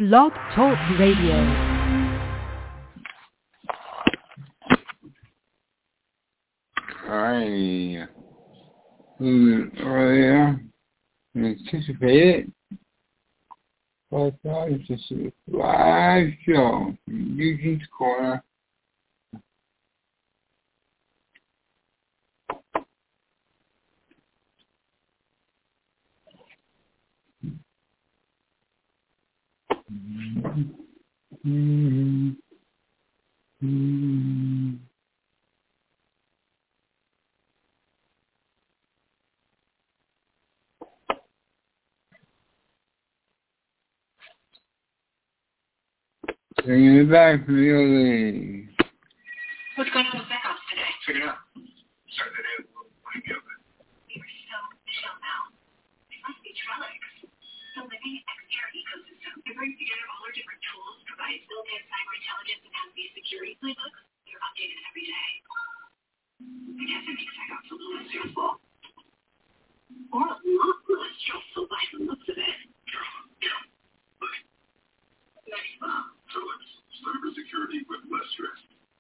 Blog Talk Radio. I earlier than anticipated, but it's just a live show from Eugene's Corner. Bringing it back from the old days. What's going on with backups today? Figured out. Starting the day with a little blank open. You were so chill now. It must be Trellix. The living XDR ecosystem. It brings together all our different tools, provides built-in cyber intelligence, and has these security playbooks. They're updated every day. I guess it makes backups a little less stressful. Or a lot less stressful by the looks of it. Yeah. Look. Nice, Bob. Trellix. Cyber security with less stress.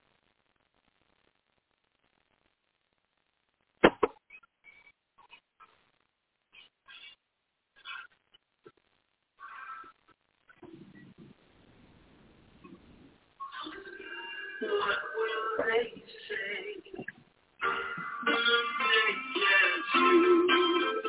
What will they say when they get you?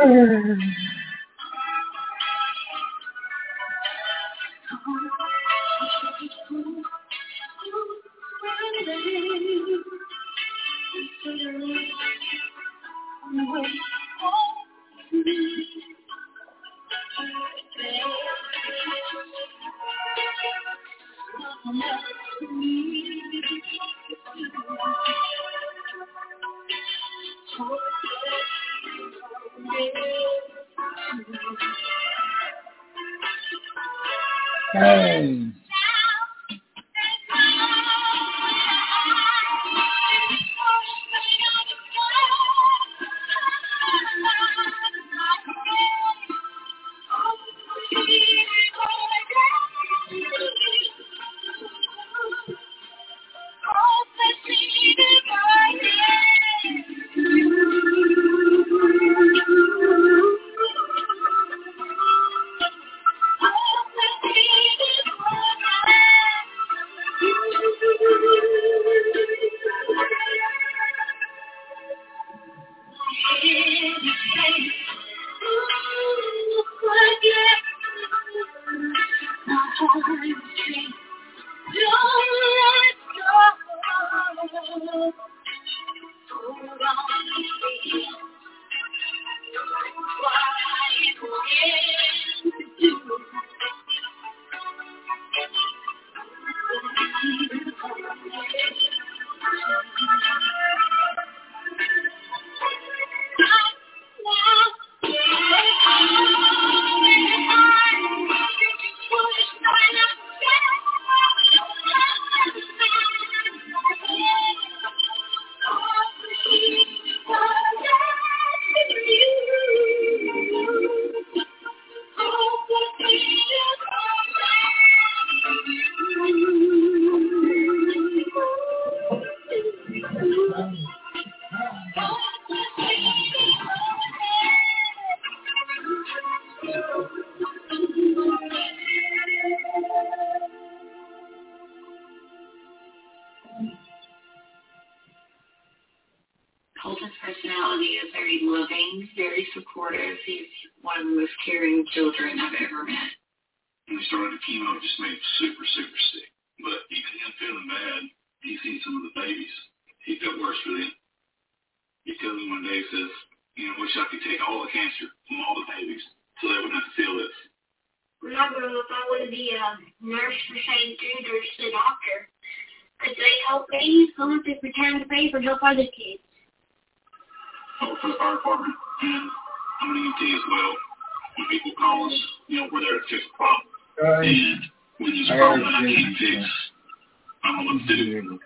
Hey. Colton's personality is very loving, very supportive. He's one of the most caring children I've ever met. When he started the chemo, it just made him super, super sick. But even him feeling bad, he seen some of the babies. He felt worse for them. He tells me one day, he says, wish I could take all the cancer from all the babies so they wouldn't have to feel this. When I grew up, I wanted to be a nurse for St. Jude or just a doctor. Because they help babies, go up and pretend to pay for help other kids. I work for the fire department, and I'm an EMT as well. When people call us, we're there to fix a problem. And when there's a problem that I can't fix, I don't know what to do.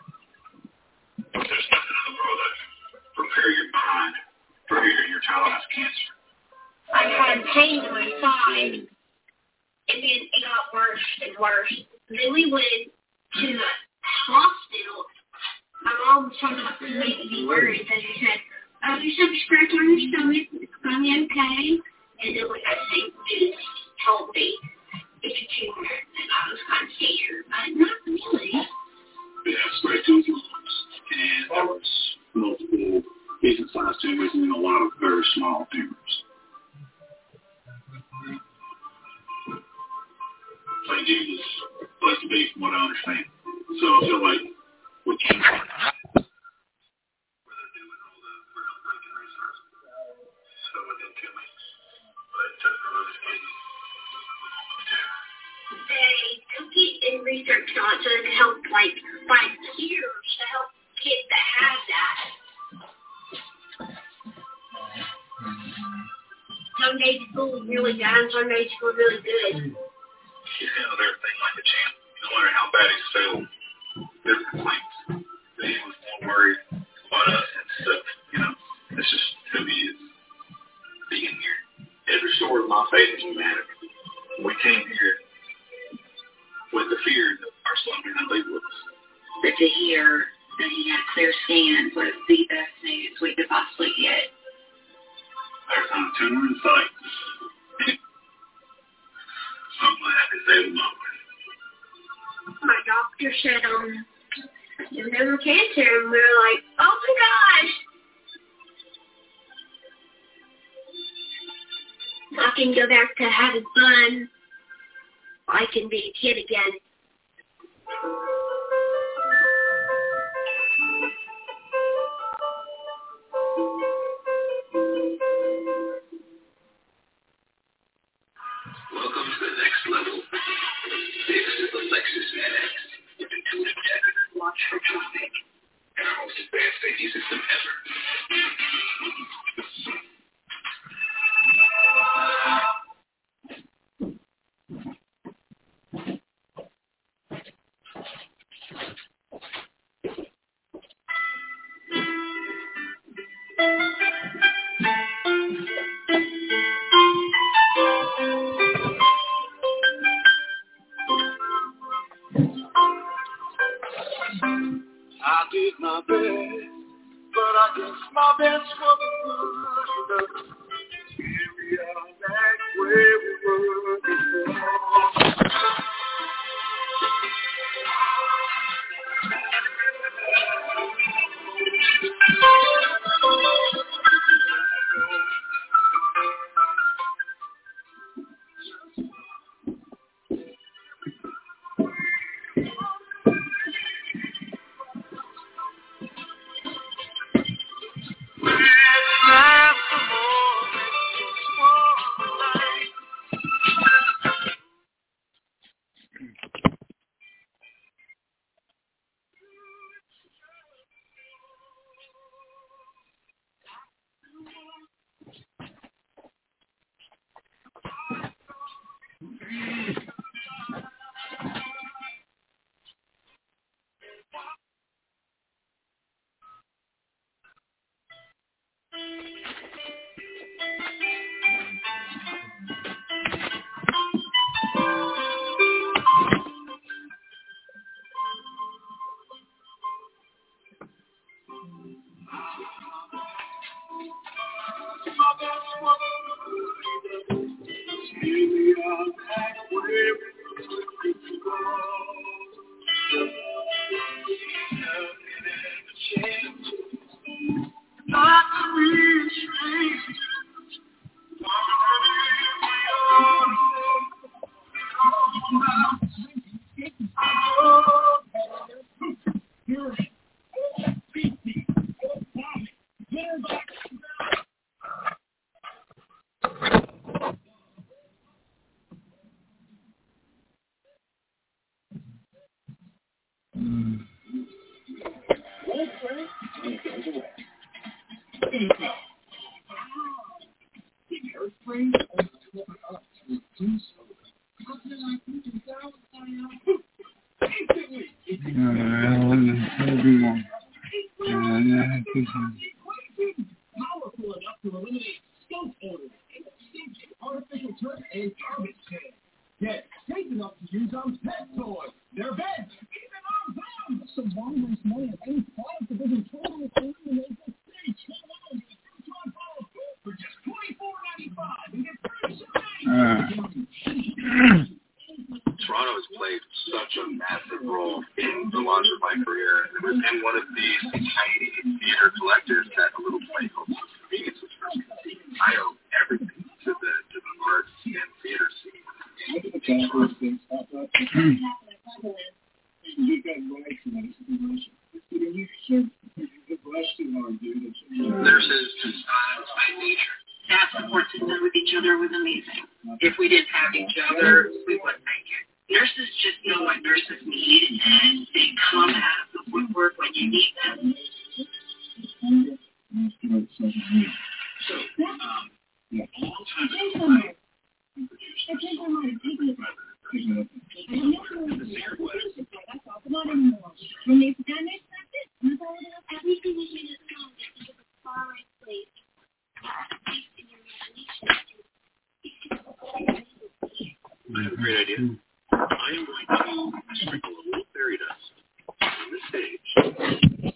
There's nothing in the world that prepare your mind for hearing your child has cancer. I had pain in my side, and then it got worse and worse. Then we went to the hospital. My mom was trying not to make me worried, and she said, "Oh, you have a scratch on your stomach. It's going to be okay." And then when I think just told me it's a tumor, and I was kind of scared, but not really. It has spread to his lungs, and there was multiple decent-sized tumors and a lot of very small tumors. St. Jude is a place to be, from what I understand. So I feel like we can't. They compete in research on it so they can help, find cures to help kids that have that. Some days school is really bad, some days school is really good. Everything like a champ. No matter how bad he's feeling, there's complaints. He was more worried about us and stuff. It's just who he is. Being here, it restored my faith in humanity. We came here with the fear that our son may not leave with us. But to hear that he had clear skin was the best news we could possibly get. There's not a tumor in sight. I'm glad it's able to. My doctor said, there's never cancer, and we were like, oh my gosh. I can go back to having fun. I can be a kid again. Welcome to the next level. This is the Lexus NX with intuitive tech, launch from traffic, and our most advanced safety system ever. I did my best, but I guess my best wasn't good enough. Here we are back where we were before. Powerful enough to eliminate skunk odor, artificial turf, and garbage can. Yet, safe enough to use on pet toys, their beds, even on them. So why waste money on any product that doesn't totally eliminate the stage? Come on, get a Proton Power Food for just $24.95 and get free shipping. Toronto has played such a massive role in the launch of my career. It was in one of these tiny theater collectors that a little place called Convenience was first conceived. I owe everything to the arts and theater scene. Look at the California things pop up. You've got rights in that situation. You should rush too hard, dude. Nurses just by nature. That support system with each other was amazing. If we didn't have each other, we wouldn't make it. Nurses just know what nurses need, and they come out of the woodwork when you need them. So, a long time ago, I produced a song the singer was. Not anymore. When they've done it, that's it. Everything is in a song that is a far right place. I have a great idea. I am going to sprinkle a little fairy dust on the stage.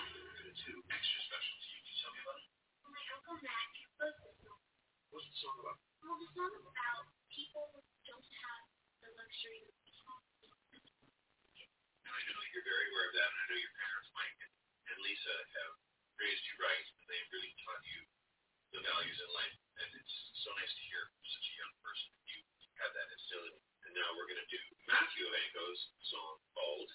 good too. Extra special to you. Can you tell me about it? My Uncle Mac wrote this song. What's the song about? Well, the song is about people who don't have the luxury of And I know you're very aware of that, and I know your parents, Mike and Lisa, have raised you right, and they've really taught you the values in life. And it's so nice to hear from such a young person that you have that instilled. And now we're going to do Matthew Evanko's song called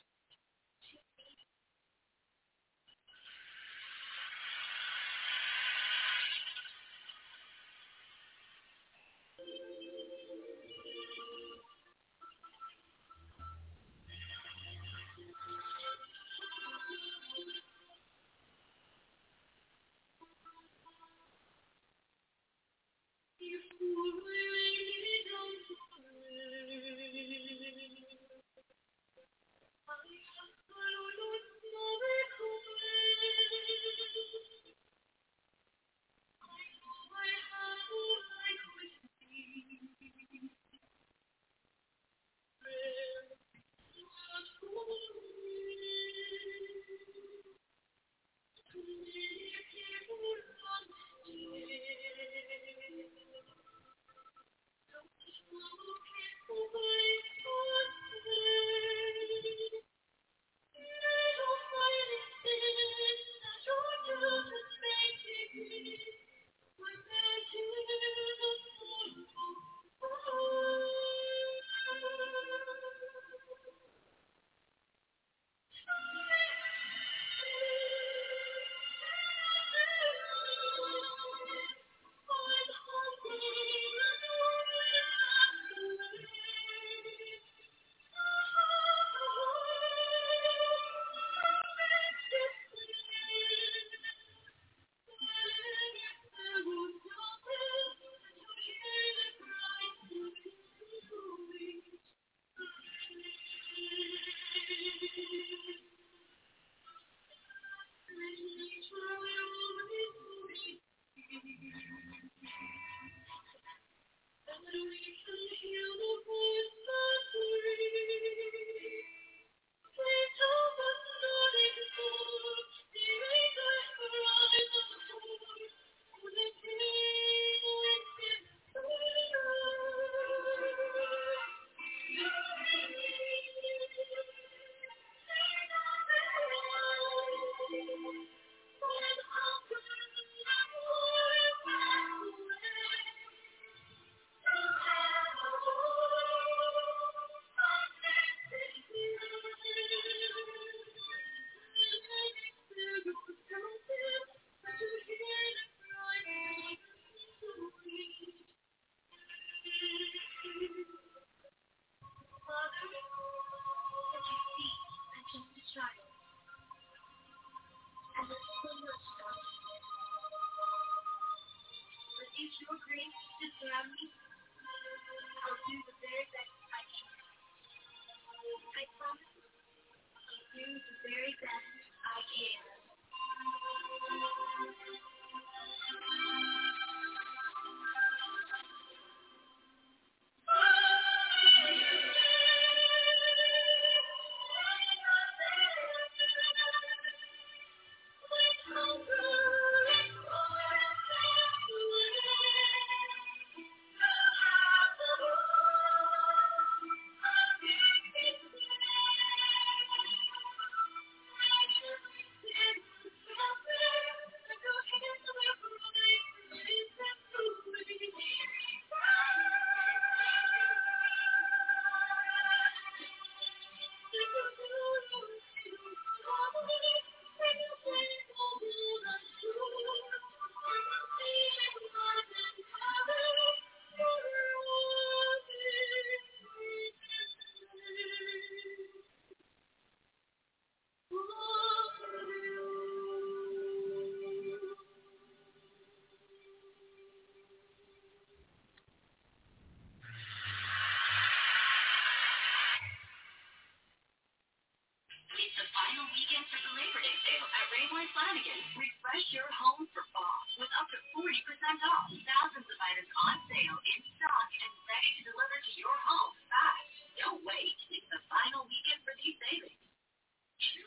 Refresh your home for fall with up to 40% off. Thousands of items on sale in stock and ready to deliver to your home fast. Don't wait. It's the final weekend for these savings. She realized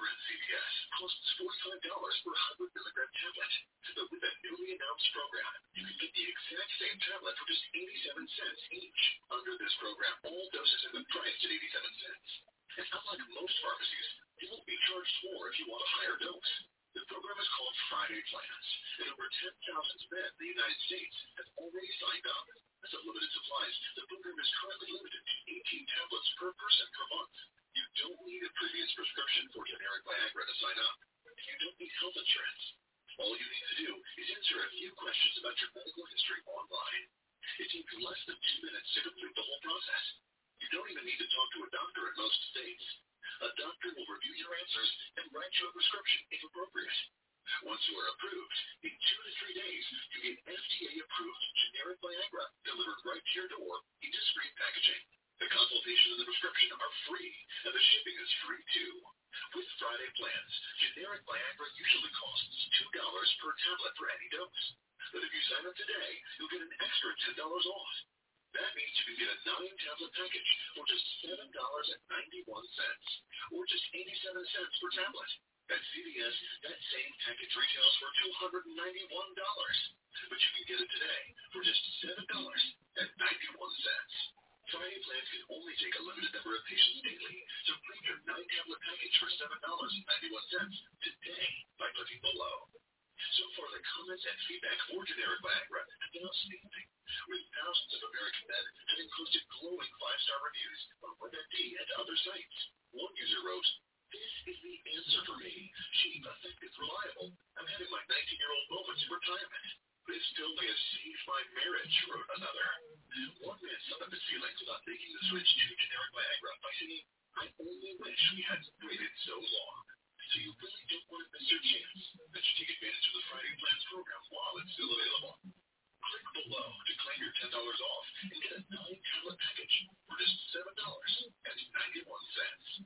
over at CVS costs $45 per 100 milligram tablet. But with a newly announced program, you can get the exact same tablet for just 87 cents each. Under this program, all doses have been priced at 87 cents. And unlike most pharmacies, you won't be charged more if you want a higher dose. The program is called Friday Plans, and over 10,000 men in the United States have already signed up. As of limited supplies, the program is currently limited to 18 tablets per person per month. You don't need a previous prescription for generic Viagra to sign up. You don't need health insurance. All you need to do is answer a few questions about your medical history online. It takes less than 2 minutes to complete the whole process. You don't even need to talk to a doctor in most states. A doctor will review your answers and write you a prescription if appropriate. Once you are approved, in 2 to 3 days, you get FDA-approved generic Viagra delivered right to your door in discreet packaging. The consultation and the prescription are free, and the shipping is free too. With Friday Plans, generic Viagra usually costs $2 per tablet for any dose. But if you sign up today, you'll get an extra $10 off. That means you can get a 9-tablet package for just $7.91, or just 87 cents per tablet. At CVS, that same package retails for $291. But you can get it today for just $7.91. Friday Plans can only take a limited number of patients daily, so bring your 9-tablet package for $7.91 today by clicking below. So far, the comments and feedback for generic Viagra have been outstanding, with thousands of American men having posted glowing 5-star reviews on WebMD and other sites. One user wrote, "This is the answer for me. Cheap, effective, reliable. I'm having my 19-year-old moments in retirement. This still may have saved my marriage," wrote another. One man summed up his feelings about making the switch to generic Viagra by saying, "I only wish we hadn't waited so long." So you really don't want to miss your chance. That you take advantage of the Friday Plans program while it's still available. Click below to claim your $10 off and get a 9-tablet package for just $7.91.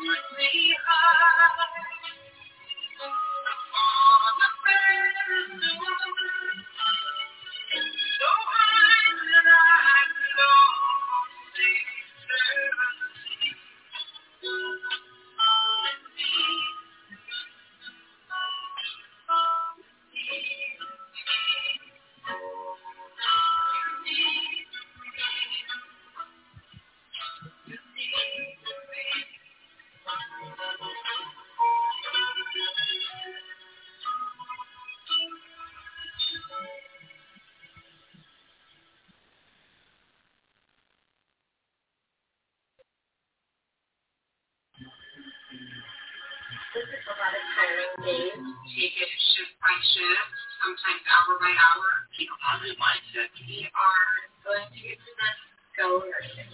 This is a lot of tiring days. Take it shift by shift, sometimes hour by hour. Keep a positive mindset. We are going to get to this. Go nursing.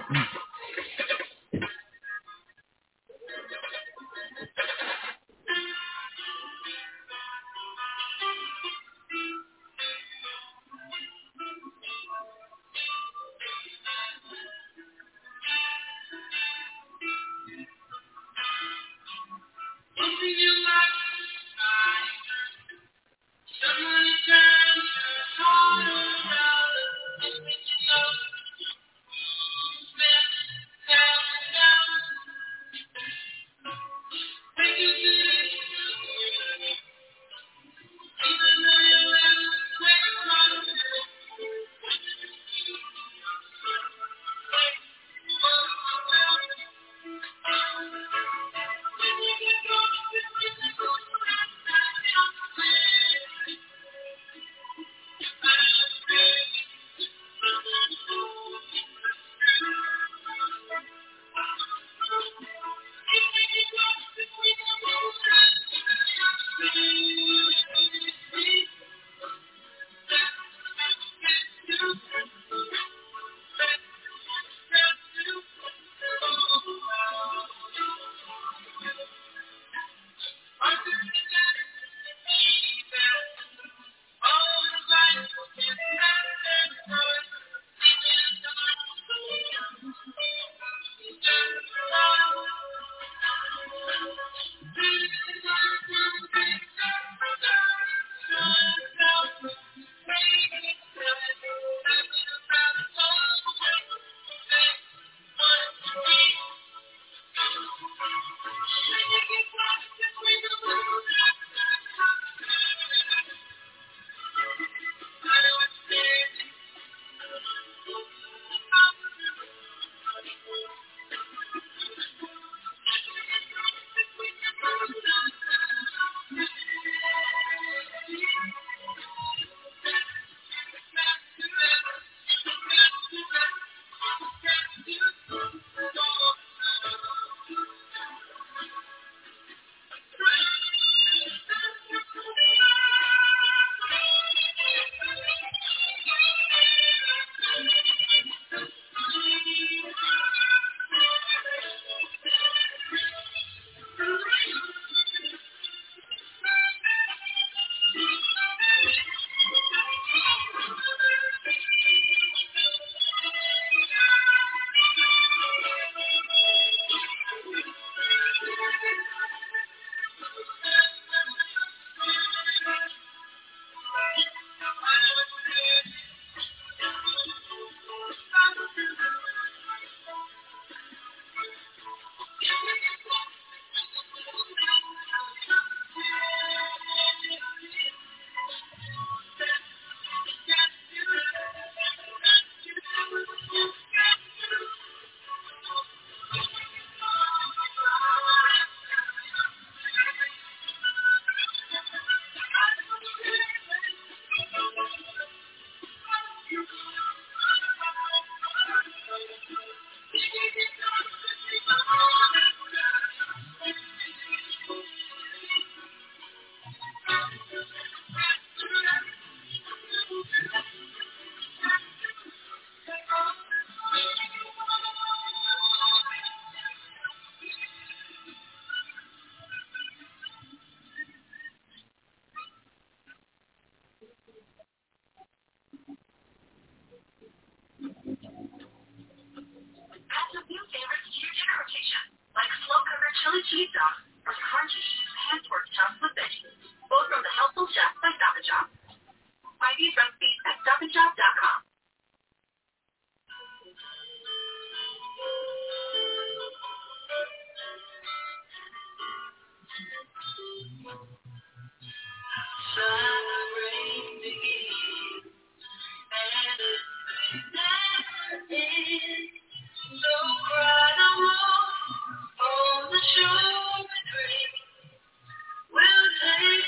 chili cheese sauce, or crunchy cheese hand-pork chops with veggies, both from the Healthful Chef by Stop & Shop. Find these recipes at stopandshop.com. Celebrate the Eve, and it's never ends. So cry no more on the shore we dream. We'll take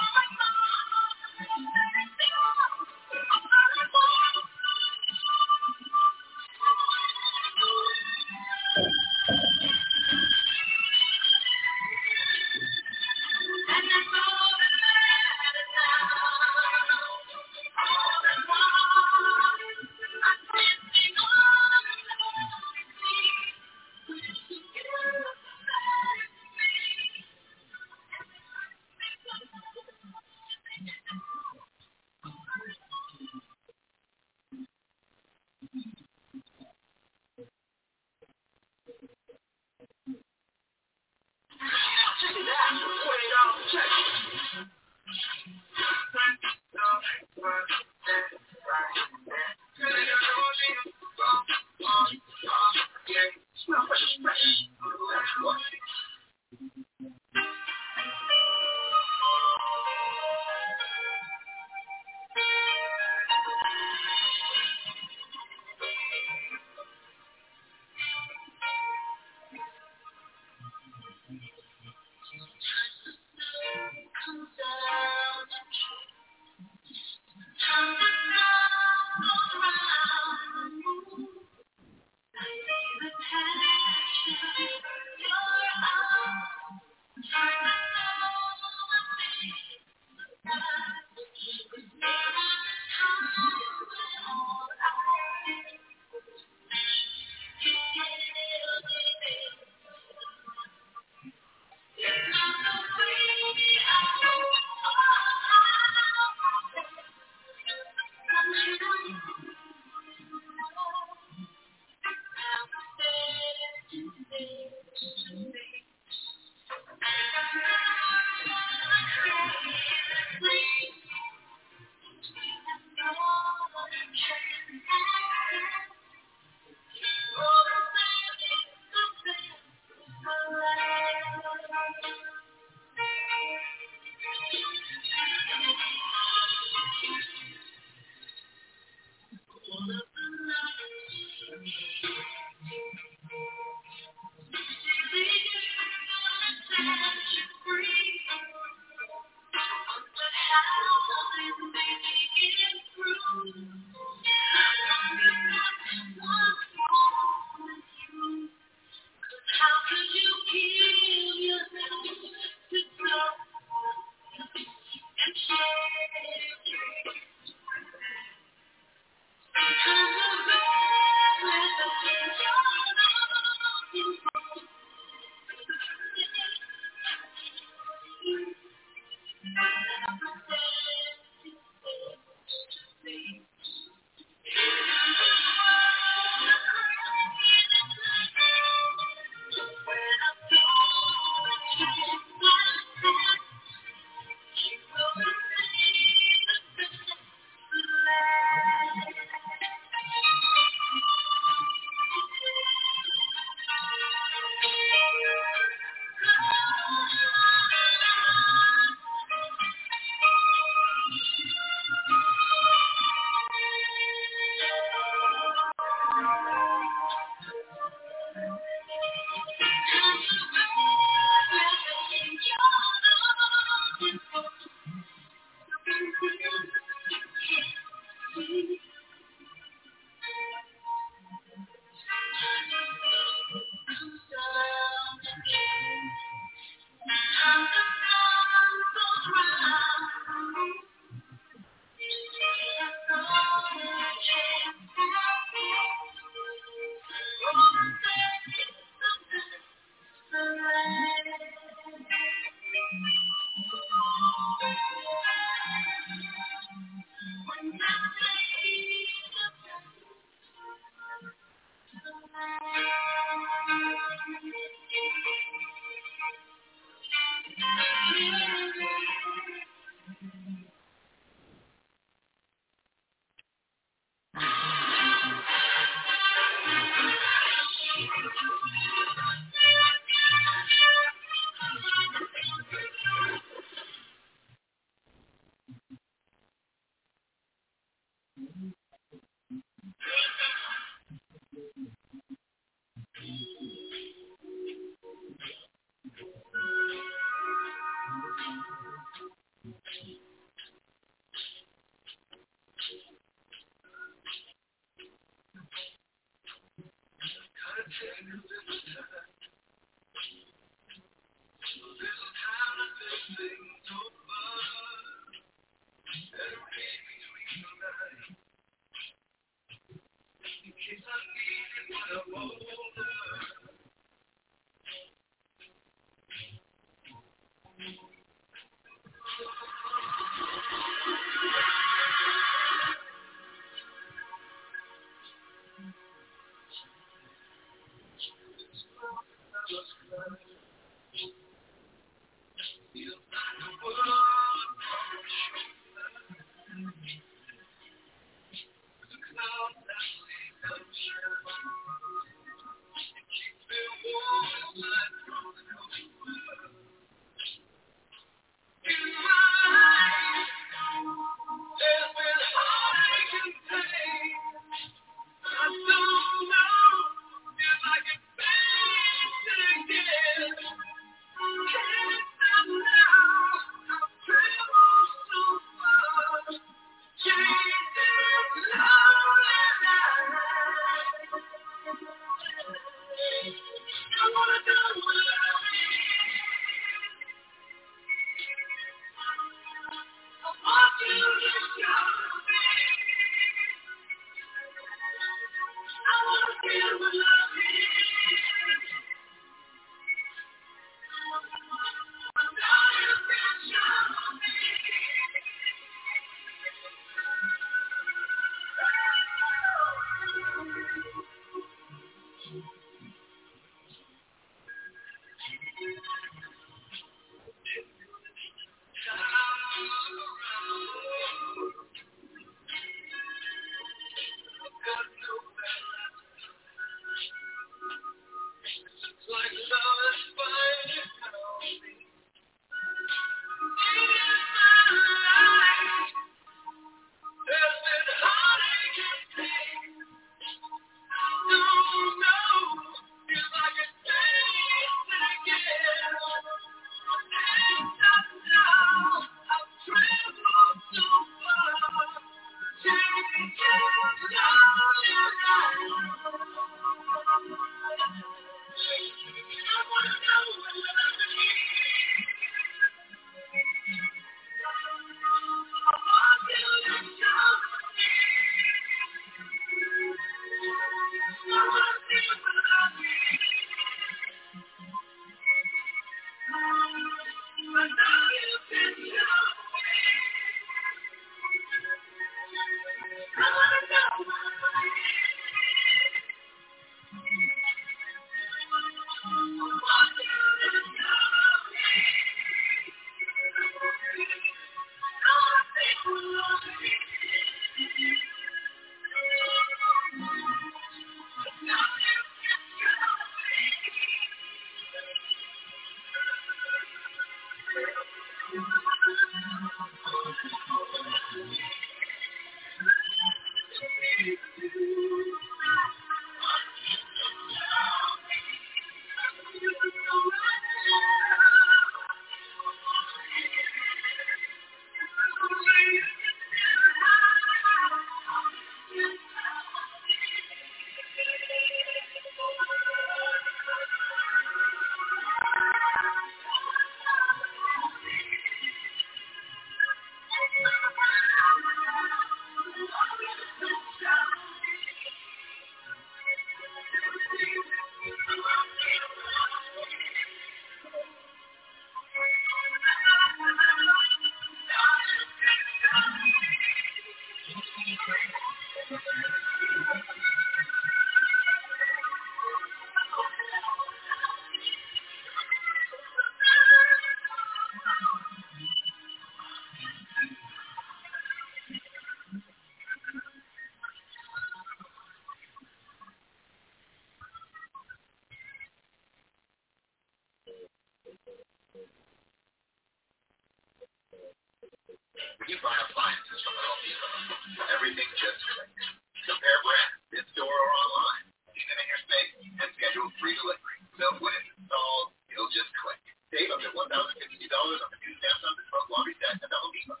Everything just clicked. Compare brands, in-store or online. Even in your space, and schedule free delivery. So when it's installed, it'll just click. Save up to $1,052 on the new Samsung Bespoke Laundry Set at the Home Depot.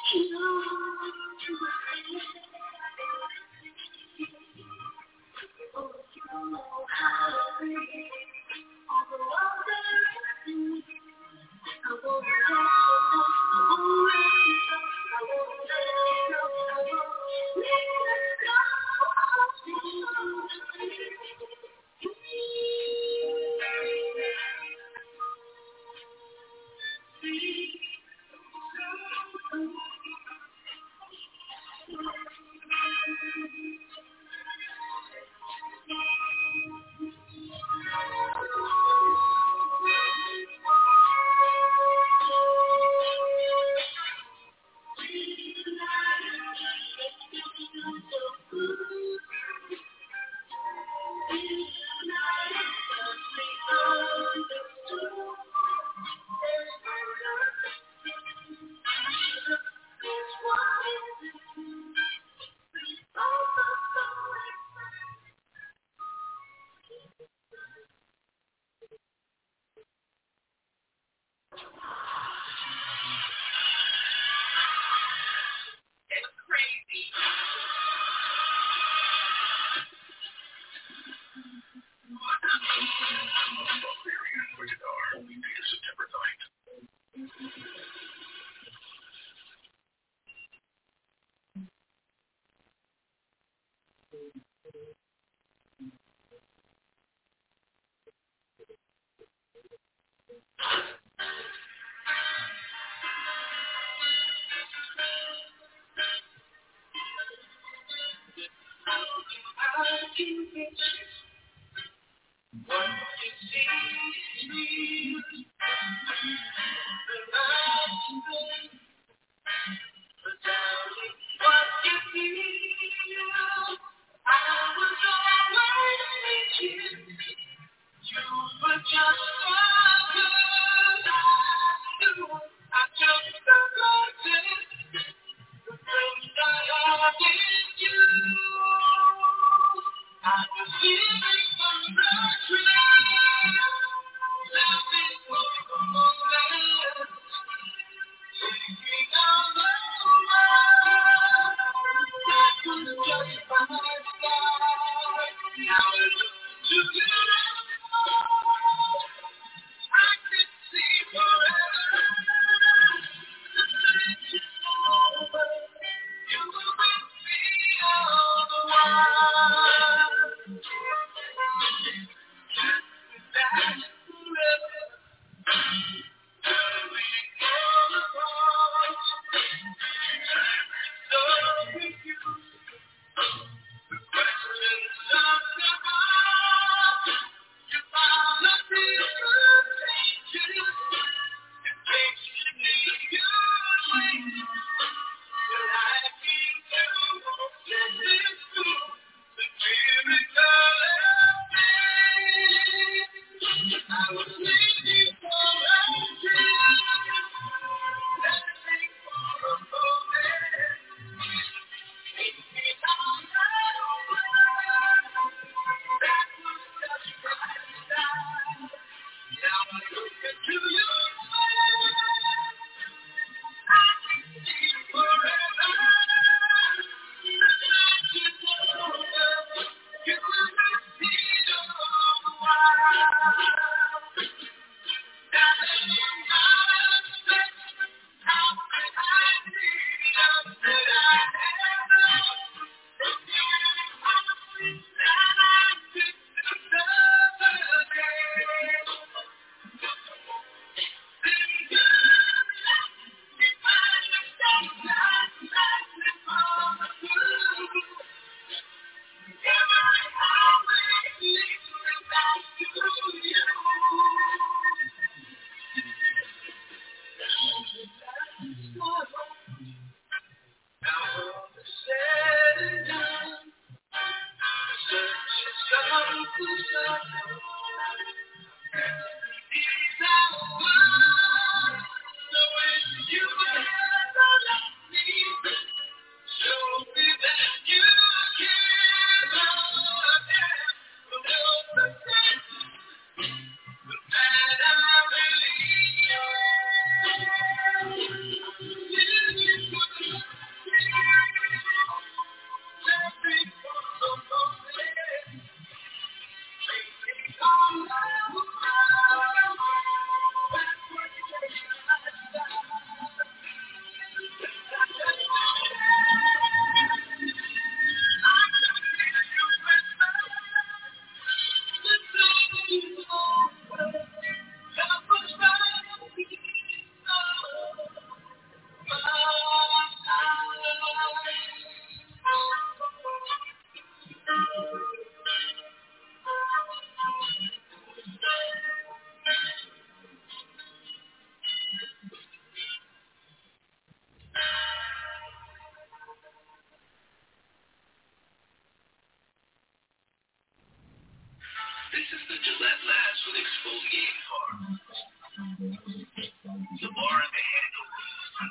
Living for the moment.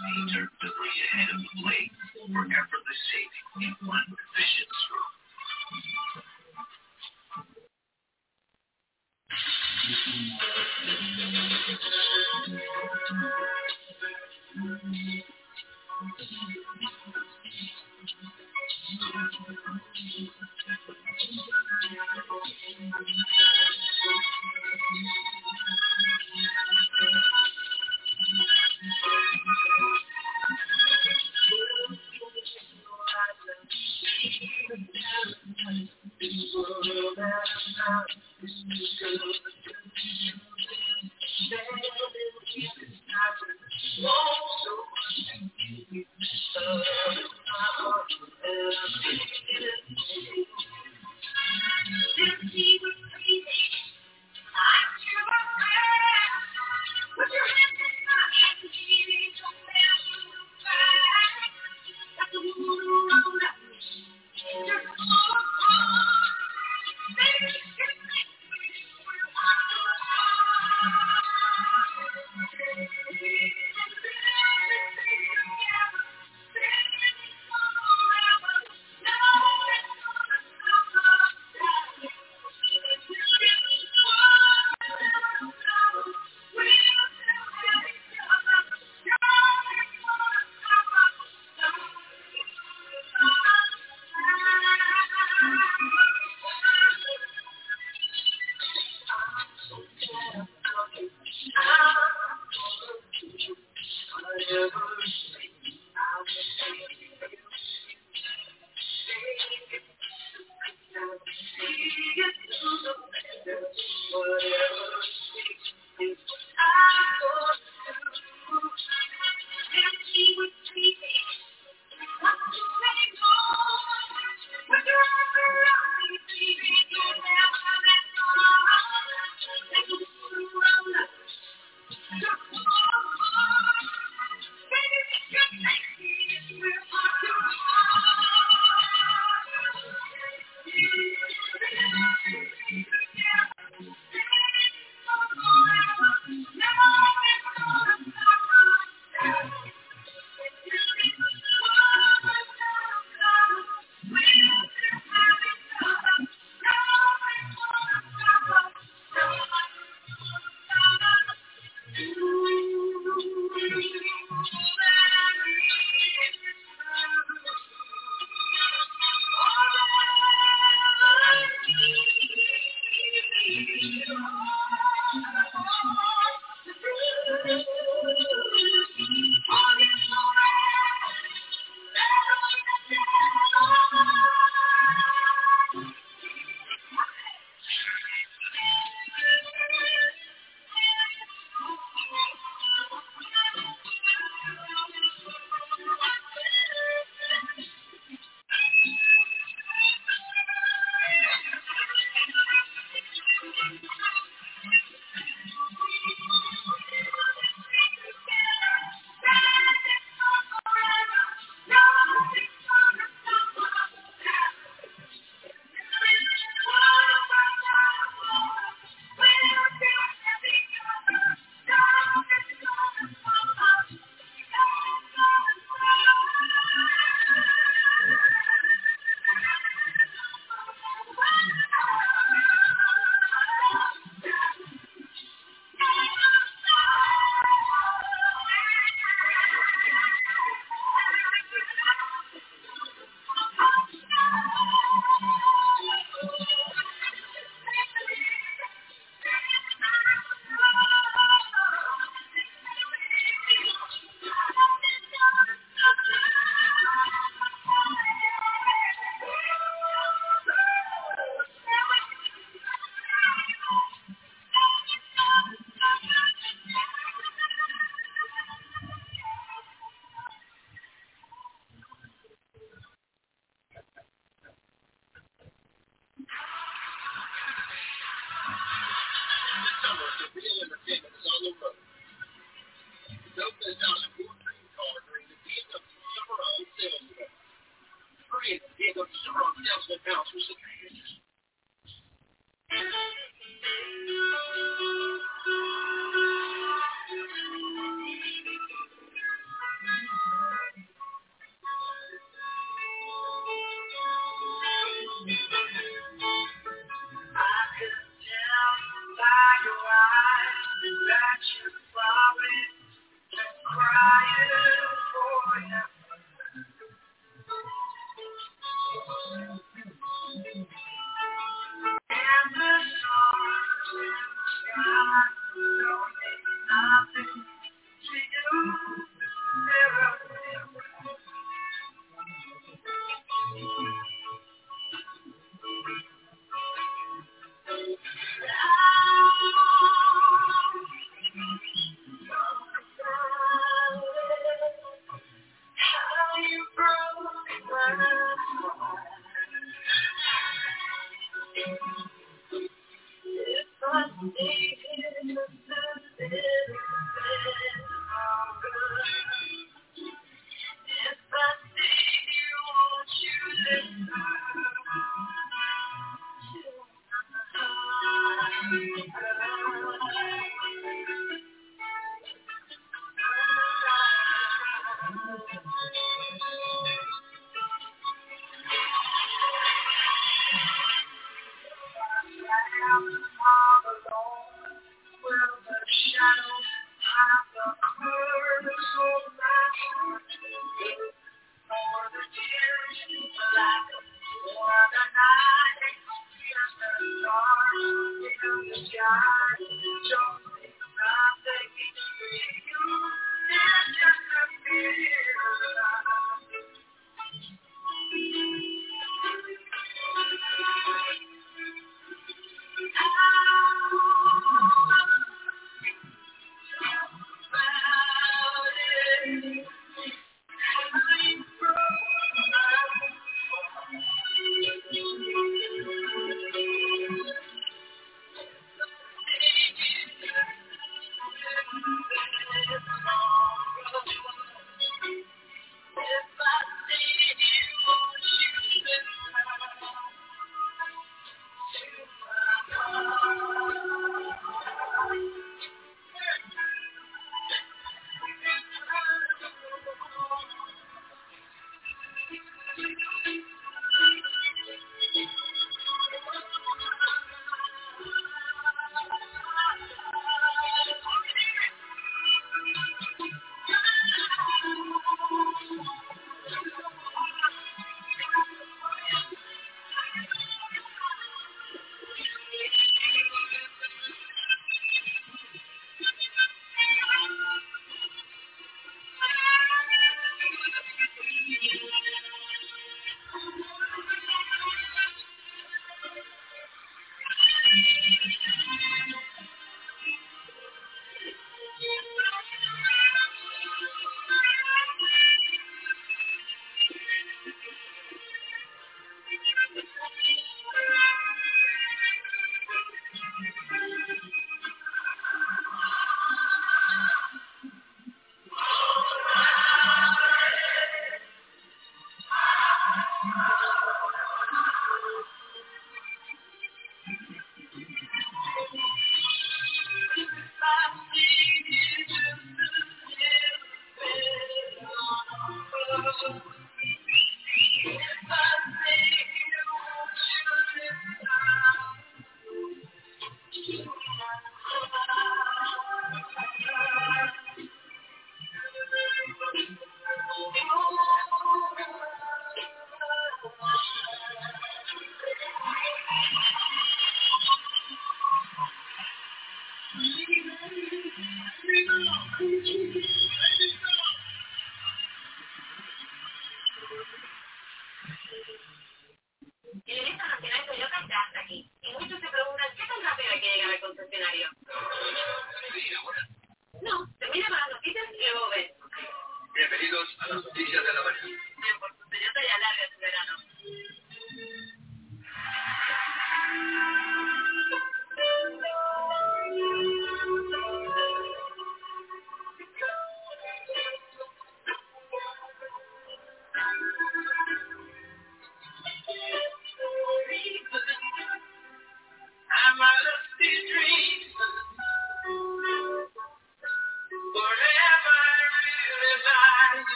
Major debris ahead of the blade for effortless safety in one efficient stroke.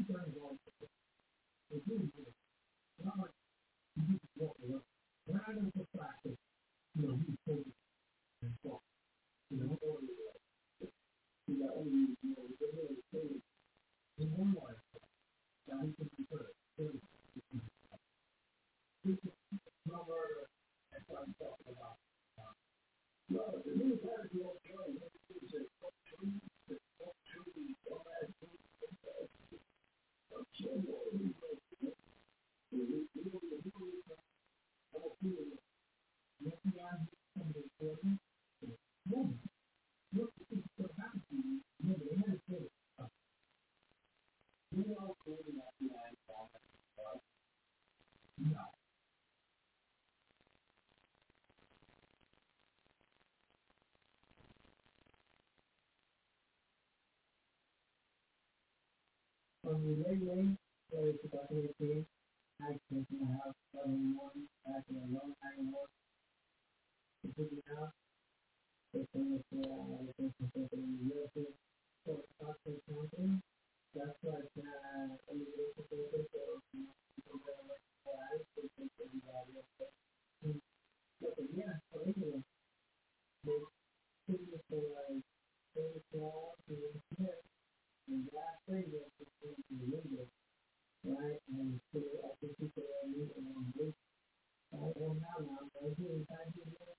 On the late, so it's about 18. I came to my house early in the morning, back in a long time work. To figure out, they finished the something in the USA. So it's not so something. That's why it's a little bit so people that are like, I think they can be out of it. But yeah, so anyway, they figured for like 34 hours and last thing was just going to the window, right? And so I think people are moving on this. I don't know now, but I do inside here.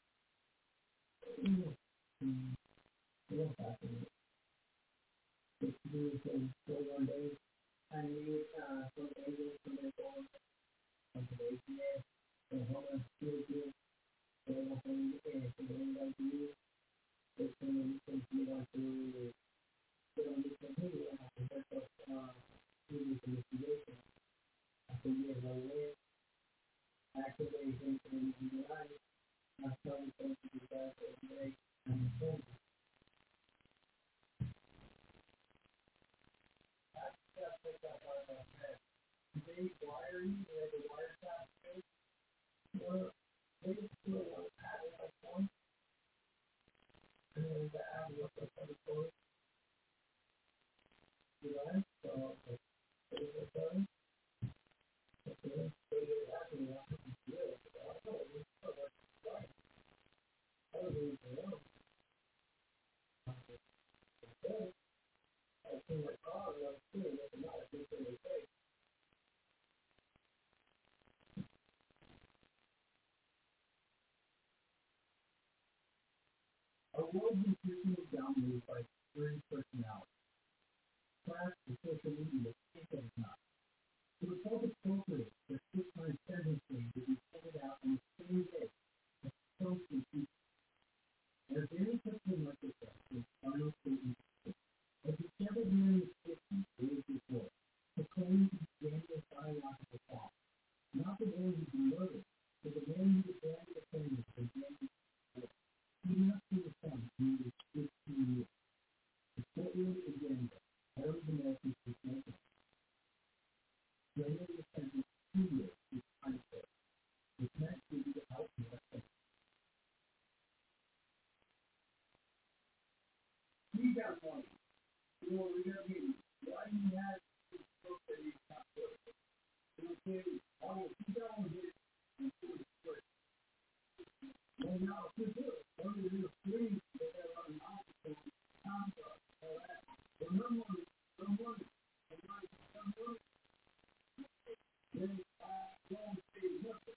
What's happening? It's doing so one day. I need some days to make all of the days here. So hold on, security. So I'm going to invite you. It's going to be like to get on this computer and I can set up investigation. I can get it away. Activate things in the life. I'm telling things to be back every day. And the phone. They wire you, the wire shop space. Well, they just do a lot of pattern like one. And then the add what's up on the phone. Right? So, it's done. Okay, so you're happy with what you do. I don't know, it's so much fun. I don't even know. Okay. I think my car was too, it's not a good thing to say. Our world is increasingly dominated by extreme personality. Class and social media think that it's not. It was felt appropriate for 6 times sentencing to be pointed out on the same day as so few people. As any such thing like this is final statement, as the several years 50 days before, proclaimed to be Daniel's biological father, not the one who murdered, but the man who abandoned the family for Daniel's support. He must be the son who was 15 years. The courtroom again, Harry the American was making. Daniel was sentenced 2 years to punishment, which meant to be out of the sentence. We got one. You know, we're going to be, why do you have this book that he's not working? We'll say, oh, you got one here, and do it first. Well, now, if you do it, one of the three that are on the opposite contract, all that. Well, no one. Then, don't say nothing.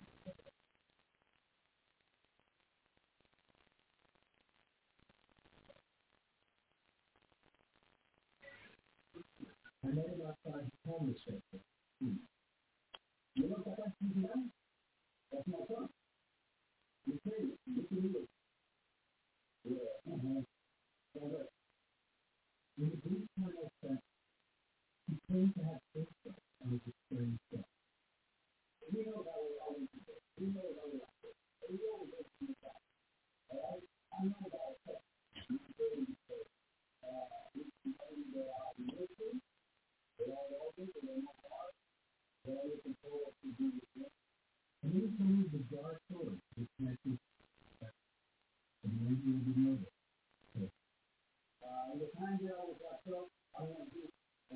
I met him outside the homeless shelter. You know what that's now? That's my son. You say it. You can do it. Yeah. All right. In the brief time I spent, he claimed to have Facebook and was experienced death. We know that we're always today. We know that we're out there. We always go to the back. All right? I know about that. You can go to the back. You can go to the military. They're all over. They're not hard. They're all looking forward to do this work. And then he told me the dark story which connected and then he will be murdered. The time that I was locked up, I want to do